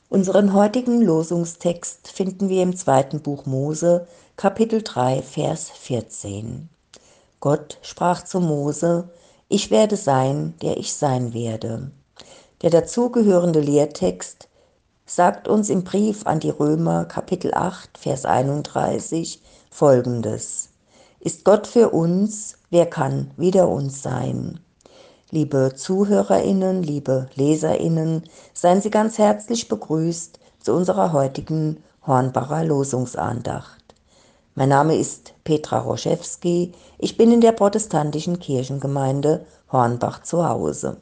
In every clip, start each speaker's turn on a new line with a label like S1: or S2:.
S1: Unseren heutigen Losungstext finden wir im zweiten Buch Mose, Kapitel 3, Vers 14. Gott sprach zu Mose: Ich werde sein, der ich sein werde. Der dazugehörende Lehrtext sagt uns im Brief an die Römer, Kapitel 8, Vers 31 folgendes: Ist Gott für uns, wer kann wider uns sein? Liebe ZuhörerInnen, liebe LeserInnen, seien Sie ganz herzlich begrüßt zu unserer heutigen Hornbacher Losungsandacht. Mein Name ist Petra Roschewski, ich bin in der protestantischen Kirchengemeinde Hornbach zu Hause.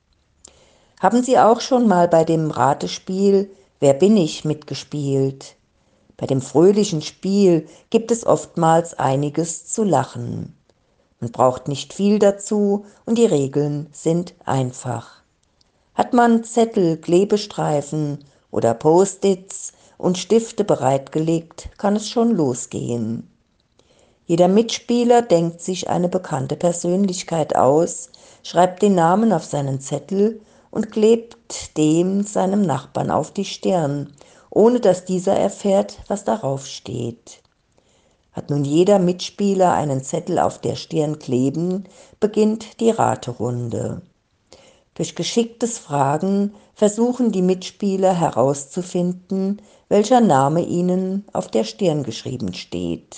S1: Haben Sie auch schon mal bei dem Ratespiel Wer bin ich mitgespielt? Bei dem fröhlichen Spiel gibt es oftmals einiges zu lachen. Man braucht nicht viel dazu und die Regeln sind einfach. Hat man Zettel, Klebestreifen oder Post-its und Stifte bereitgelegt, kann es schon losgehen. Jeder Mitspieler denkt sich eine bekannte Persönlichkeit aus, schreibt den Namen auf seinen Zettel und klebt dem seinem Nachbarn auf die Stirn, ohne dass dieser erfährt, was darauf steht. Hat nun jeder Mitspieler einen Zettel auf der Stirn kleben, beginnt die Raterunde. Durch geschicktes Fragen versuchen die Mitspieler herauszufinden, welcher Name ihnen auf der Stirn geschrieben steht.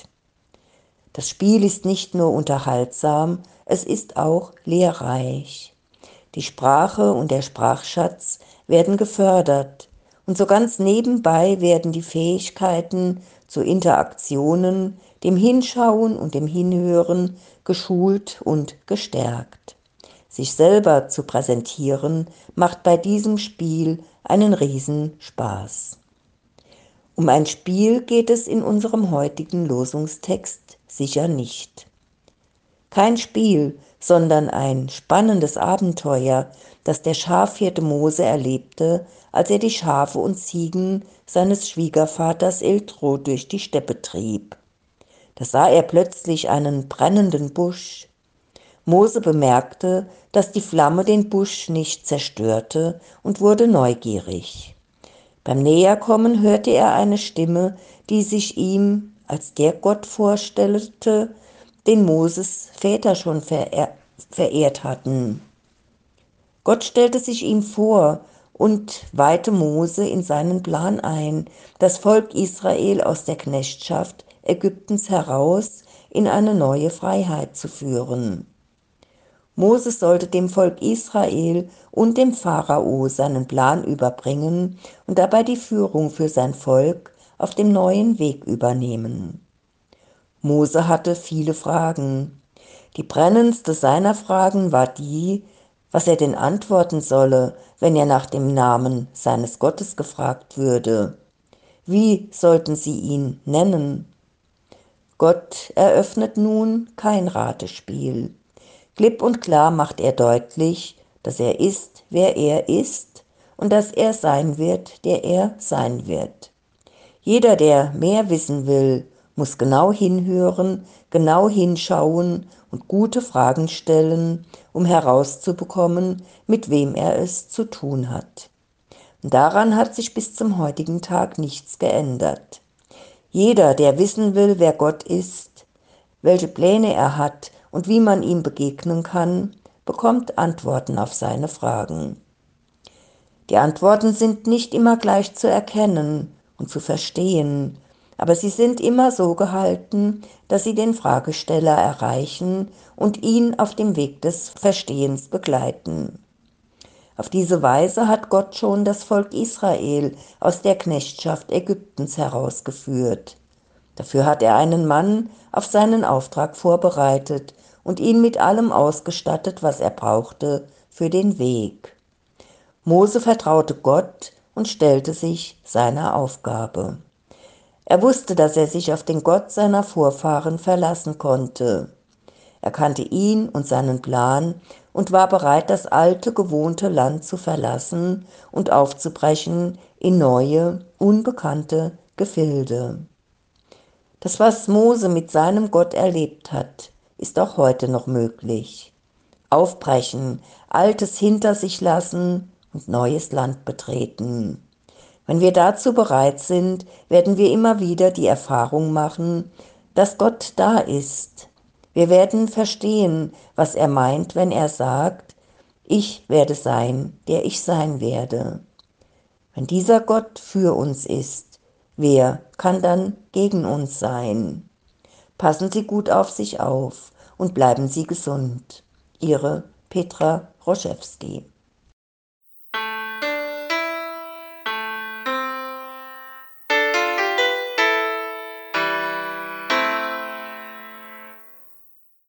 S1: Das Spiel ist nicht nur unterhaltsam, es ist auch lehrreich. Die Sprache und der Sprachschatz werden gefördert und so ganz nebenbei werden die Fähigkeiten zu Interaktionen, dem Hinschauen und dem Hinhören geschult und gestärkt. Sich selber zu präsentieren macht bei diesem Spiel einen Riesenspaß. Um ein Spiel geht es in unserem heutigen Losungstext sicher nicht. Kein Spiel, sondern ein spannendes Abenteuer, das der Schafhirte Mose erlebte, als er die Schafe und Ziegen seines Schwiegervaters Jethro durch die Steppe trieb. Da sah er plötzlich einen brennenden Busch. Mose bemerkte, dass die Flamme den Busch nicht zerstörte und wurde neugierig. Beim Näherkommen hörte er eine Stimme, die sich ihm als der Gott vorstellte, den Moses Väter schon verehrt hatten. Gott stellte sich ihm vor und weihte Mose in seinen Plan ein, das Volk Israel aus der Knechtschaft Ägyptens heraus in eine neue Freiheit zu führen. Moses sollte dem Volk Israel und dem Pharao seinen Plan überbringen und dabei die Führung für sein Volk auf dem neuen Weg übernehmen. Mose hatte viele Fragen. Die brennendste seiner Fragen war die, was er denn antworten solle, wenn er nach dem Namen seines Gottes gefragt würde. Wie sollten sie ihn nennen? Gott eröffnet nun kein Ratespiel. Klipp und klar macht er deutlich, dass er ist, wer er ist und dass er sein wird, der er sein wird. Jeder, der mehr wissen will, muss genau hinhören, genau hinschauen und gute Fragen stellen, um herauszubekommen, mit wem er es zu tun hat. Und daran hat sich bis zum heutigen Tag nichts geändert. Jeder, der wissen will, wer Gott ist, welche Pläne er hat und wie man ihm begegnen kann, bekommt Antworten auf seine Fragen. Die Antworten sind nicht immer gleich zu erkennen und zu verstehen, aber sie sind immer so gehalten, dass sie den Fragesteller erreichen und ihn auf dem Weg des Verstehens begleiten. Auf diese Weise hat Gott schon das Volk Israel aus der Knechtschaft Ägyptens herausgeführt. Dafür hat er einen Mann auf seinen Auftrag vorbereitet und ihn mit allem ausgestattet, was er brauchte für den Weg. Mose vertraute Gott und stellte sich seiner Aufgabe. Er wusste, dass er sich auf den Gott seiner Vorfahren verlassen konnte. Er kannte ihn und seinen Plan und war bereit, das alte, gewohnte Land zu verlassen und aufzubrechen in neue, unbekannte Gefilde. Das, was Mose mit seinem Gott erlebt hat, ist auch heute noch möglich. Aufbrechen, Altes hinter sich lassen und neues Land betreten. Wenn wir dazu bereit sind, werden wir immer wieder die Erfahrung machen, dass Gott da ist. Wir werden verstehen, was er meint, wenn er sagt, ich werde sein, der ich sein werde. Wenn dieser Gott für uns ist, wer kann dann gegen uns sein? Passen Sie gut auf sich auf und bleiben Sie gesund. Ihre Petra Roschewski.